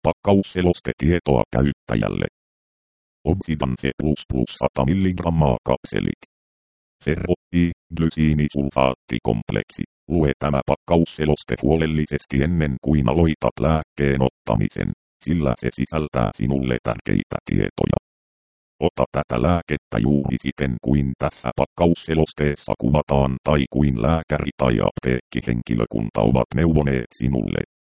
Pakkausselostetietoa käyttäjälle. Obsidan Fe++ 100 mg kapselit. Ferro, glysiinisulfaattikompleksi. Lue tämä pakkausseloste huolellisesti ennen kuin aloitat lääkkeen ottamisen, sillä se sisältää sinulle tärkeitä tietoja. Ota tätä lääkettä juuri siten kuin tässä pakkausselosteessa kuvataan tai kuin lääkäri tai apteekkihenkilökunta ovat neuvoneet sinulle.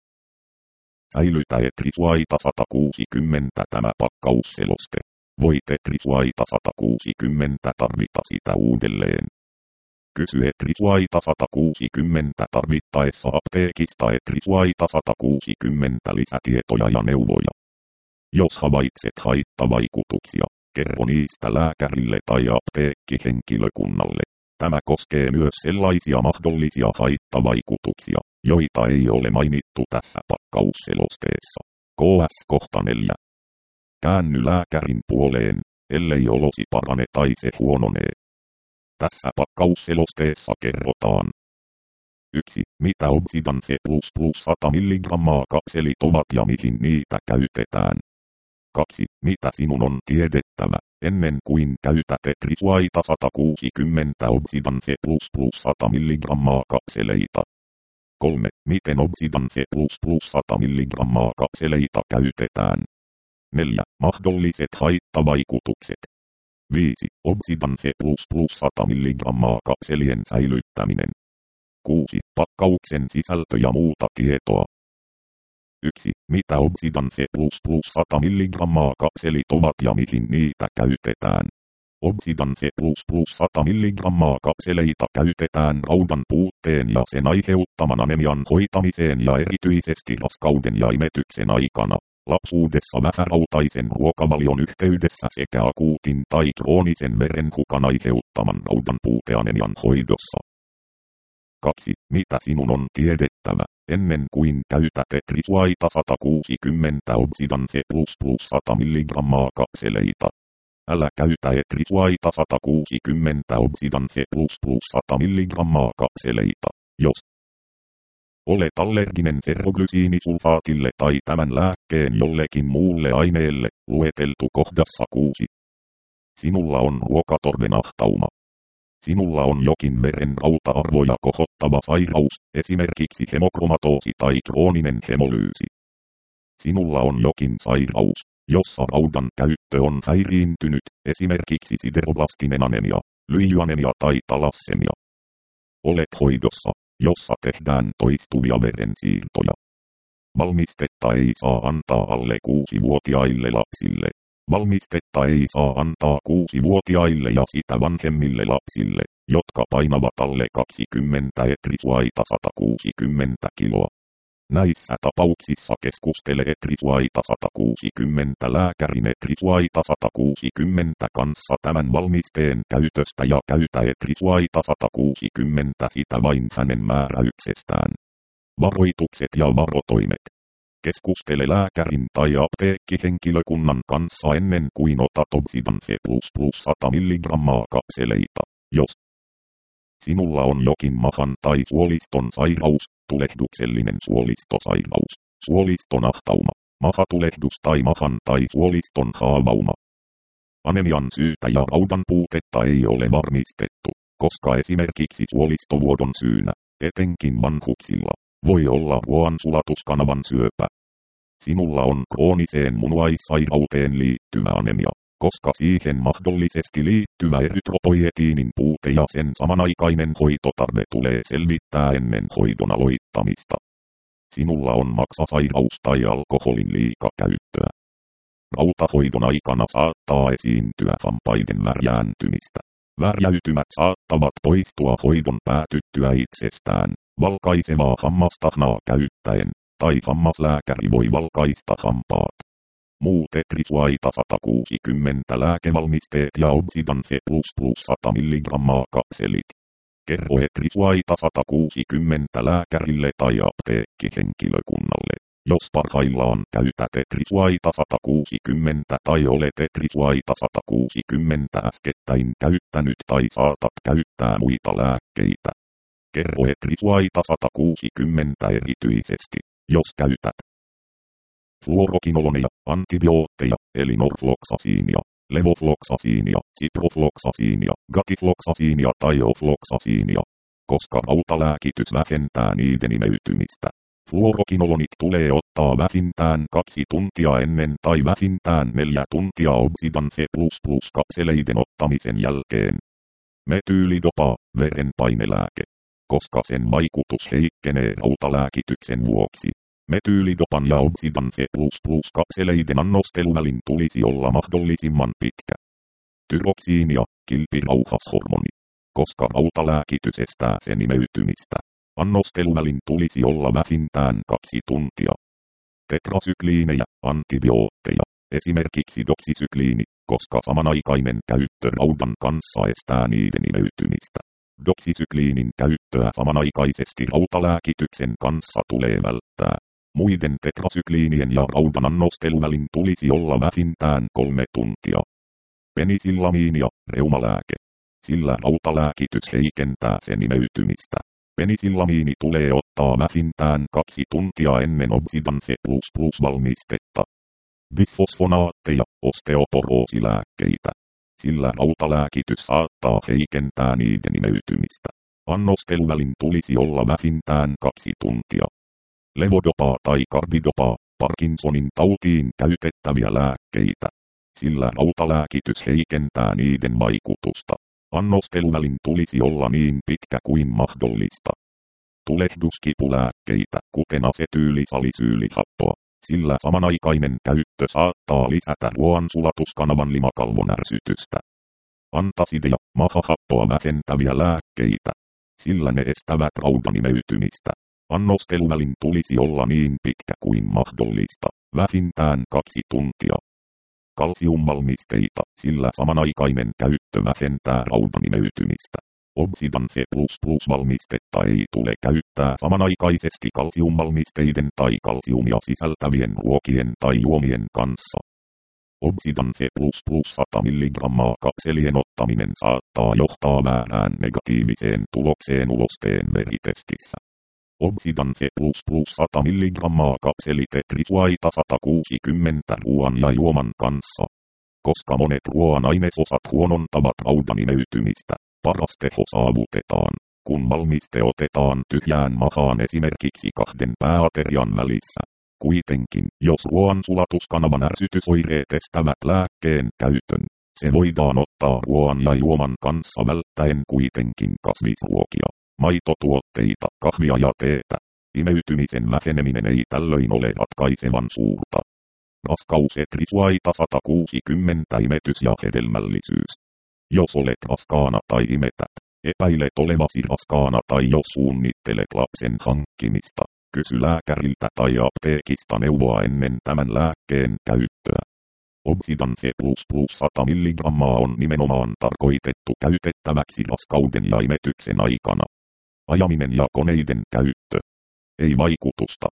Säilytä Etrisuaita 160 tämä pakkausseloste. Voit Etrisuaita 160 tarvita sitä uudelleen. Kysy Etrisuaita 160 tarvittaessa apteekista Etrisuaita 160 lisätietoja ja neuvoja. Jos havaitset haittavaikutuksia, kerro niistä lääkärille tai apteekkihenkilökunnalle. Tämä koskee myös sellaisia mahdollisia haittavaikutuksia, joita ei ole mainittu tässä pakkausselosteessa. KS kohta 4. Käänny lääkärin puoleen, ellei olosi parane tai se huononee. Tässä pakkausselosteessa kerrotaan. 1. Mitä Obsidan Fe++ 100 mg kapselit ovat ja mihin niitä käytetään. 2. Mitä sinun on tiedettävä, ennen kuin käytät Etrisuaita 160 Obsidan Fe++ 100 mg kapseleita. 3. Miten Obsidan Fe++ 100 mg kapseleita käytetään. 4. Mahdolliset haittavaikutukset. 5. Obsidan Fe++ 100 mg kapselien säilyttäminen. 6. Pakkauksen sisältö ja muuta tietoa. 1. Mitä Obsidan Fe++ 100 mg kapselit ovat ja mihin niitä käytetään. Obsidan Fe++ 100 mg kapseleita käytetään raudan puutteen ja sen aiheuttaman anemian hoitamiseen ja erityisesti raskauden ja imetyksen aikana, lapsuudessa vähärautaisen ruokavalion yhteydessä sekä akuutin tai kroonisen verenhukan aiheuttaman raudan puuteanemian hoidossa. 2. Mitä sinun on tiedettävä, ennen kuin käytät Etrisuaita 160 Obsidan Fe++ 100 mg kapseleita. Älä käytä Etrisuaita 160 Obsidan Fe++ 100 mg kapseleita, jos olet allerginen ferroglysiinisulfaatille tai tämän lääkkeen jollekin muulle aineelle, lueteltu kohdassa 6. Sinulla on ruokatorvenahtauma. Sinulla on jokin veren rauta-arvoja kohottava sairaus, esimerkiksi hemokromatoosi tai krooninen hemolyysi. Sinulla on jokin sairaus, jossa raudan käyttö on häiriintynyt, esimerkiksi sideroblastinen anemia, lyijyanemia tai talassemia. Olet hoidossa, jossa tehdään toistuvia verensiirtoja. Valmistetta ei saa antaa alle 6-vuotiaille lapsille. Valmistetta ei saa antaa 6-vuotiaille ja sitä vanhemmille lapsille, jotka painavat alle 20 Etrisuaita 160 kiloa. Näissä tapauksissa keskustele Etrisuaita 160 lääkärin Etrisuaita 160 kanssa tämän valmisteen käytöstä ja käytä Etrisuaita 160 sitä vain hänen määräyksestään. Varoitukset ja varotoimet. Keskustele lääkärin tai apteekkihenkilökunnan kanssa ennen kuin otat Obsidan Fe++ 100 mg kapseleita, jos sinulla on jokin mahan tai suoliston sairaus, tulehduksellinen suolistosairaus, suolistonahtauma, mahatulehdus tai mahan tai suoliston haavauma. Anemian syytä ja raudan puutetta ei ole varmistettu, koska esimerkiksi suolistovuodon syynä, etenkin vanhuksilla, voi olla ruoansulatuskanavan syöpä. Sinulla on krooniseen munuaissairauteen liittyvä anemia, koska siihen mahdollisesti liittyvä erytropoietiinin puute ja sen samanaikainen hoitotarve tulee selvittää ennen hoidon aloittamista. Sinulla on maksasairaus tai alkoholin liikakäyttöä. Rautahoidon aikana saattaa esiintyä hampaiden värjääntymistä. Värjäytymät saattavat poistua hoidon päätyttyä itsestään, valkaisevaa hammastahnaa käyttäen, tai hammaslääkäri voi valkaista hampaat. Muut Etrisuaita 160 lääkevalmisteet ja Obsidan Fe++ 100 mg kapselit. Kerro Etrisuaita 160 lääkärille tai apteekkihenkilökunnalle, jos parhaillaan käytät Etrisuaita 160 tai olet Etrisuaita 160 äskettäin käyttänyt tai saatat käyttää muita lääkkeitä. Kerro Etrisuaita 160 erityisesti, jos käytät fluorokinoloneja, antibiootteja, eli norfloksasiinia, levofloksasiinia, siprofloksasiinia, gatifloksasiinia tai ofloksasiinia, koska rautalääkitys vähentää niiden imeytymistä. Fluorokinolonit tulee ottaa vähintään 2 tuntia ennen tai vähintään 4 tuntia Obsidan Fe++ kapseleiden ottamisen jälkeen. Metyylidopa, verenpainelääke. Koska sen vaikutus heikkenee rautalääkityksen vuoksi. Metyylidopan ja Obsidan Fe++ kapseleiden annosteluvälin tulisi olla mahdollisimman pitkä. Tyroksiini ja kilpirauhashormoni. Koska rautalääkitys estää sen imeytymistä. Annosteluvälin tulisi olla vähintään 2 tuntia. Tetrasykliinejä, antibiootteja, esimerkiksi doksisykliini, koska samanaikainen käyttö raudan kanssa estää niiden imeytymistä. Doksisykliinin käyttöä samanaikaisesti rautalääkityksen kanssa tulee välttää. Muiden tetrasykliinien ja raudan annosteluvälin tulisi olla vähintään 3 tuntia. Penisillamiini ja reumalääke. Sillä rautalääkitys heikentää sen imeytymistä. Penisillamiini tulee ottaa vähintään 2 tuntia ennen Obsidan Fe++ valmistetta. Bisfosfonaatteja, osteoporoosilääkkeitä. Sillä rautalääkitys saattaa heikentää niiden imeytymistä. Annosteluvälin tulisi olla vähintään 2 tuntia. Levodopaa tai karbidopaa, Parkinsonin tautiin käytettäviä lääkkeitä. Sillä rautalääkitys heikentää niiden vaikutusta. Annosteluvälin tulisi olla niin pitkä kuin mahdollista. Tulehduskipulääkkeitä, kuten asetyylisalisyylihappoa, sillä samanaikainen käyttö saattaa lisätä ruoansulatuskanavan limakalvon ärsytystä. Antasideja, mahahappoa vähentäviä lääkkeitä, sillä ne estävät raudan imeytymistä. Annosteluvälin tulisi olla niin pitkä kuin mahdollista, vähintään 2 tuntia. Kalsiumvalmisteita, sillä samanaikainen käyttö vähentää raudan imeytymistä. Obsidan Fe++ valmistetta ei tule käyttää samanaikaisesti kalsiumvalmisteiden tai kalsiumia sisältävien ruokien tai juomien kanssa. Obsidan Fe++ 100 mg kapselien ottaminen saattaa johtaa väärään negatiiviseen tulokseen ulosteen veritestissä. Obsidan Fe++ 100 mg kapseli tetrisuaita 160 ruoan ja juoman kanssa. Koska monet ruoan ainesosat huonontavat raudan imeytymistä, paras teho saavutetaan, kun valmiste otetaan tyhjään mahaan esimerkiksi 2 pääaterian välissä. Kuitenkin, jos ruoan sulatuskanavan ärsytysoireet estävät lääkkeen käytön, se voidaan ottaa ruoan ja juoman kanssa välttäen kuitenkin kasvisruokia, maitotuotteita, kahvia ja teetä. Imeytymisen väheneminen ei tällöin ole ratkaisevan suurta. Raskaus etrisuaita 160 imetys ja hedelmällisyys. Jos olet raskaana tai imetät, epäilet olevasi raskaana tai jos suunnittelet lapsen hankkimista, kysy lääkäriltä tai apteekista neuvoa ennen tämän lääkkeen käyttöä. Obsidan Fe++ 100 mg on nimenomaan tarkoitettu käytettäväksi raskauden ja imetyksen aikana. Ajaminen ja koneiden käyttö. Ei vaikutusta.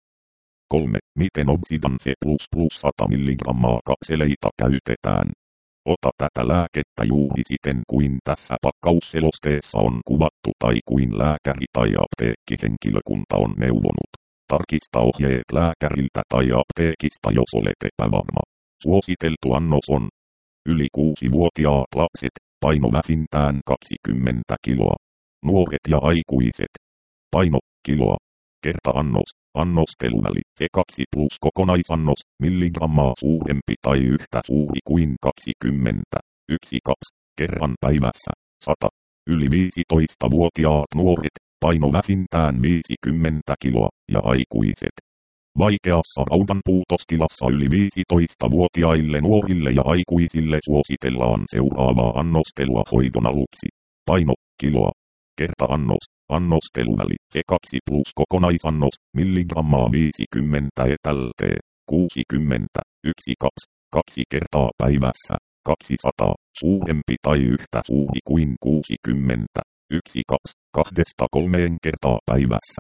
3. Miten Obsidan Fe++ 100 mg kapseleita käytetään? Ota tätä lääkettä juuri siten kuin tässä pakkausselosteessa on kuvattu tai kuin lääkäri tai apteekkihenkilökunta on neuvonut. Tarkista ohjeet lääkäriltä tai apteekista jos olet epävarma. Suositeltu annos on yli 6-vuotiaat lapset, paino vähintään 20 kiloa. Nuoret ja aikuiset. Paino, kiloa. Kerta-annos, annosteluväli, Fe2+ kokonaisannos, milligrammaa suurempi tai yhtä suuri kuin 20, 1 kaps, kerran päivässä, 100. Yli 15-vuotiaat nuoret, paino vähintään 50 kiloa, ja aikuiset. Vaikeassa raudanpuutostilassa yli 15-vuotiaille nuorille ja aikuisille suositellaan seuraavaa annostelua hoidon aluksi. Paino, kiloa. Kerta-annos, annosteluväli, Fe2+ kokonaisannos, milligrammaa 50 etältee, 60, 1 kaps, 2 kertaa päivässä, 200, suurempi tai yhtä suuri kuin 60, 1 kaps, 2-3 kertaa päivässä,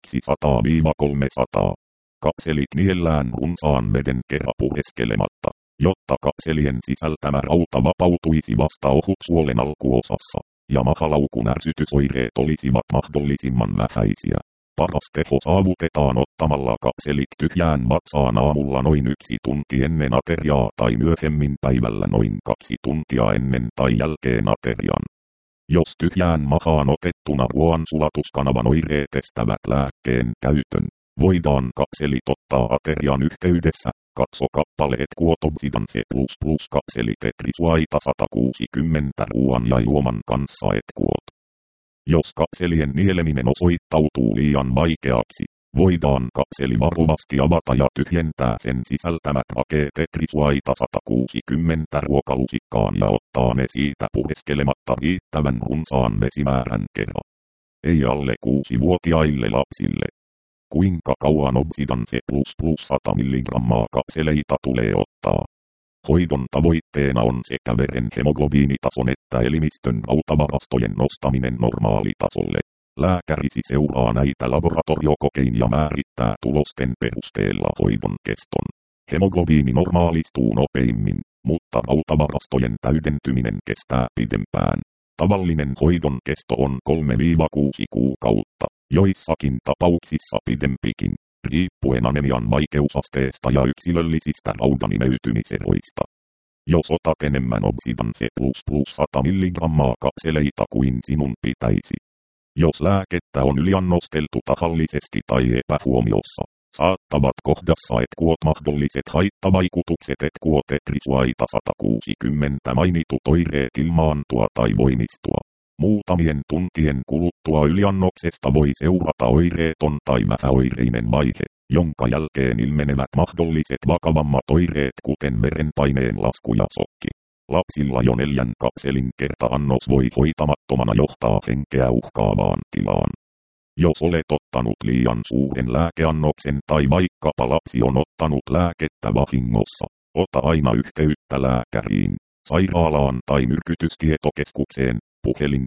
200-300. Kapselit niellään runsaan veden kerran pureskelematta, jotta kapselien sisältämä rauta vapautuisi vasta ohutsuolen alkuosassa, ja mahalaukun ärsytysoireet olisivat mahdollisimman vähäisiä. Paras teho saavutetaan ottamalla kapselit tyhjään vatsaan aamulla noin 1 tunti ennen ateriaa tai myöhemmin päivällä noin 2 tuntia ennen tai jälkeen aterian. Jos tyhjään mahaan otettuna ruoansulatuskanavan oireet estävät lääkkeen käytön, voidaan kapselit ottaa aterian yhteydessä. Katso kappaleet Quotobsidan C++ kapselit Etrisuaita 160 ruoan ja juoman kanssa et Quot. Jos kapselien nieleminen osoittautuu liian vaikeaksi, voidaan kapseli varovasti avata ja tyhjentää sen sisältämät rakeet Etrisuaita 160 ruokalusikkaan ja ottaa ne siitä pureskelematta riittävän runsaan vesimäärän kerran. Ei alle 6-vuotiaille lapsille. Kuinka kauan Obsidan C++ 100 mg kapseleita tulee ottaa? Hoidon tavoitteena on sekä veren hemoglobiinitason että elimistön rautavarastojen nostaminen normaalitasolle. Lääkärisi seuraa näitä laboratoriokokein ja määrittää tulosten perusteella hoidon keston. Hemoglobiini normaalistuu nopeimmin, mutta rautavarastojen täydentyminen kestää pidempään. Tavallinen hoidon kesto on 3-6 kuukautta, joissakin tapauksissa pidempikin, riippuen anemian vaikeusasteesta ja yksilöllisistä raudanimeytymiseroista. Jos otat enemmän Obsidan C++ 100 mg kapseleita kuin sinun pitäisi. Jos lääkettä on yliannosteltu tahallisesti tai epähuomiossa, saattavat kohdassa et Quot mahdolliset haittavaikutukset et Quot Etrisuaita 160 mainitut oireet ilmaantua tai voimistua. Muutamien tuntien kuluttua yliannoksesta voi seurata oireeton tai vähäoireinen vaihe, jonka jälkeen ilmenevät mahdolliset vakavammat oireet kuten verenpaineen lasku ja sokki. Lapsilla jo 4 kapselin kerta-annos voi hoitamattomana johtaa henkeä uhkaavaan tilaan. Jos olet ottanut liian suuren lääkeannoksen tai vaikkapa lapsi on ottanut lääkettä vahingossa, ota aina yhteyttä lääkäriin, sairaalaan tai myrkytystietokeskukseen, puhelin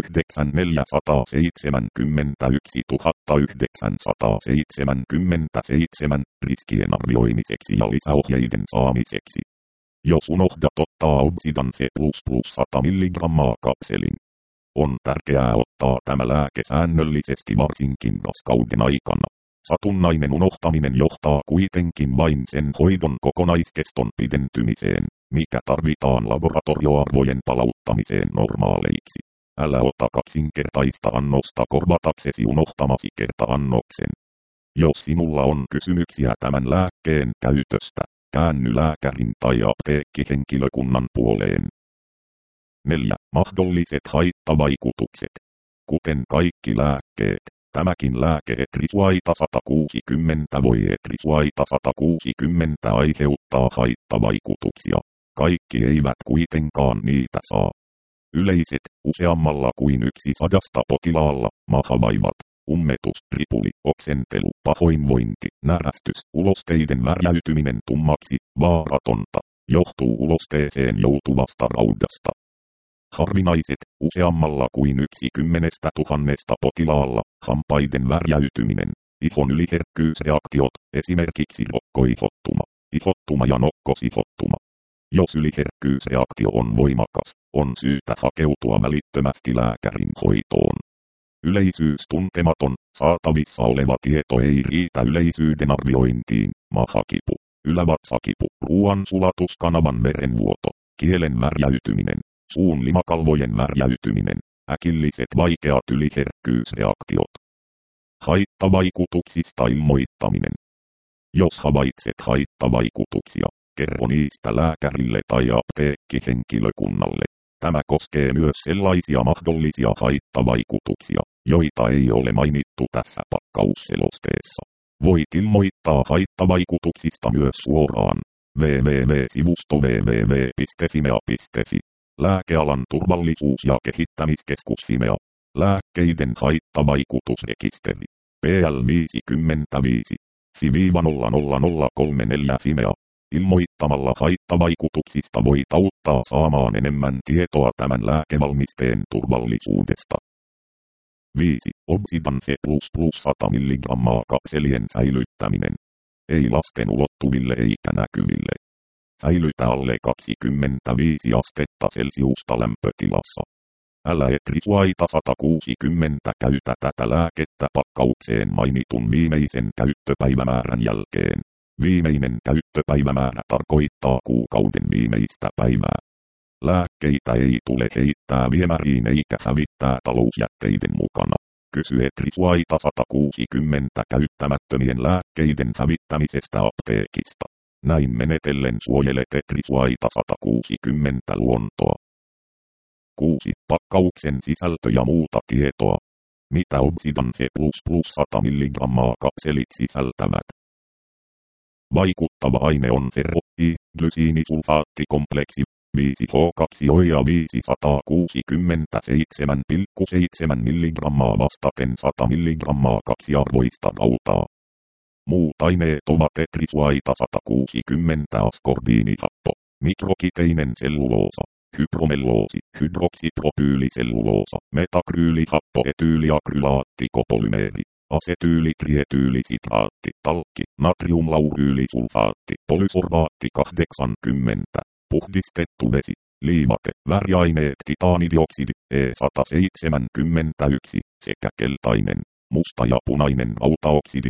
09071 riskien arvioimiseksi ja lisäohjeiden saamiseksi. Jos unohdat ottaa Obsidan C++ 100 mg kapselin, on tärkeää ottaa tämä lääke säännöllisesti varsinkin raskauden aikana. Satunnainen unohtaminen johtaa kuitenkin vain sen hoidon kokonaiskeston pidentymiseen, mikä tarvitaan laboratorioarvojen palauttamiseen normaaleiksi. Älä ota kaksinkertaista annosta korvataksesi unohtamasi kerta-annoksen. Jos sinulla on kysymyksiä tämän lääkkeen käytöstä, käänny lääkärin tai apteekkihenkilökunnan puoleen. 4. Mahdolliset haittavaikutukset. Kuten kaikki lääkkeet, tämäkin lääke Etrisuaita 160 voi Etrisuaita 160 aiheuttaa haittavaikutuksia. Kaikki eivät kuitenkaan niitä saa. Yleiset, useammalla kuin 100 potilaalla, mahavaivat, ummetus, ripuli, oksentelu, pahoinvointi, närästys, ulosteiden värjäytyminen tummaksi, vaaratonta, johtuu ulosteeseen joutuvasta raudasta. Harvinaiset, useammalla kuin 10,000 potilaalla, hampaiden värjäytyminen, ihon yliherkkyysreaktiot, esimerkiksi rokkoihottuma, ihottuma ja nokkosihottuma. Jos yliherkkyysreaktio on voimakas, on syytä hakeutua välittömästi lääkärin hoitoon. Yleisyys tuntematon, saatavissa oleva tieto ei riitä yleisyyden arviointiin, mahakipu, ylävatsakipu, ruoansulatuskanavan verenvuoto, kielen värjäytyminen, suun limakalvojen värjäytyminen, äkilliset vaikeat yliherkkyysreaktiot. Haittavaikutuksista ilmoittaminen. Jos havaitset haittavaikutuksia, kerro niistä lääkärille tai apteekkihenkilökunnalle. Tämä koskee myös sellaisia mahdollisia haittavaikutuksia, joita ei ole mainittu tässä pakkausselosteessa. Voit ilmoittaa haittavaikutuksista myös suoraan. www.sivusto www.fimea.fi. Lääkealan turvallisuus- ja kehittämiskeskus Fimea. Lääkkeiden haittavaikutusrekisteri. PL55. FI-00034 Fimea. Ilmoittamalla haittavaikutuksista voit auttaa saamaan enemmän tietoa tämän lääkevalmisteen turvallisuudesta. 5. Obsidan C++ 100 mg kapselien säilyttäminen. Ei lasten ulottuville eikä näkyville. Säilytä alle 25 astetta Celsiusta lämpötilassa. Älä Etrisuaita 160 käytä tätä lääkettä pakkaukseen mainitun viimeisen käyttöpäivämäärän jälkeen. Viimeinen käyttöpäivämäärä tarkoittaa kuukauden viimeistä päivää. Lääkkeitä ei tule heittää viemäriin eikä hävittää talousjätteiden mukana. Kysy Etrisuaita 160 käyttämättömien lääkkeiden hävittämisestä apteekista. Näin menetellen suojelet Etrisuaita 160 luontoa. 6. Pakkauksen sisältö ja muuta tietoa. Mitä Obsidan Fe++ 100 mg kapselit sisältävät? Vaikuttava aine on ferro-i-glysiinisulfaattikompleksi 5H2O ja 567,7 mg vastaten 100 mg kaksiarvoista rautaa. Muut aineet ovat Etrisuaita 160 askorbiinihappo, mikrokiteinen selluloosa, hypromelloosi, hydroksipropyyliselluloosa, metakryylihappo, etyyliakrylaattikopolymeeri, asetyylitrietyylisitaatti, talkki, natriumlauryylisulfaatti, polysorbaatti 80, puhdistettu vesi, liimate, väriaineet titaanidioksidi, E171 sekä keltainen, musta ja punainen rautaoksidi,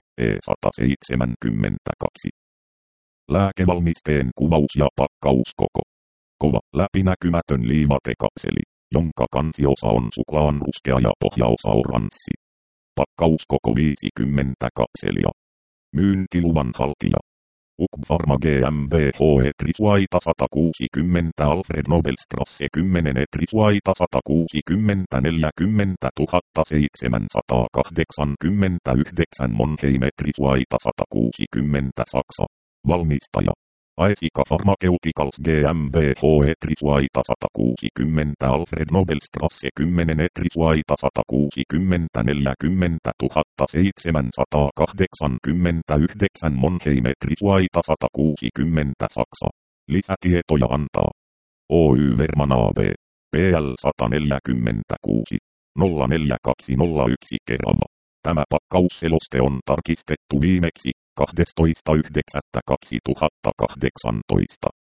E172. Lääkevalmisteen kuvaus ja pakkauskoko. Kova, läpinäkymätön liimatekapseli, jonka kansiosa on suklaanruskea ja pohjaosa oranssi. Pakkauskoko 50 kapselia. Myyntiluvan haltija. UKB Pharma GmbH Etrisuaita 160 Alfred Nobelstrasse 10 Etrisuaita 160 40 789 Monheim Etrisuaita 160 Saksa. Valmistaja. Aesika Pharmaceuticals GmbH Etrisuaita 160 Alfred Nobelstrasse 10 Etrisuaita 160 40 789 Monheim Etrisuaita 160 Saksa. Lisätietoja antaa Oy Verman AB. PL 146 04201 Kerava. Tämä pakkausseloste on tarkistettu viimeksi 12.9.2018.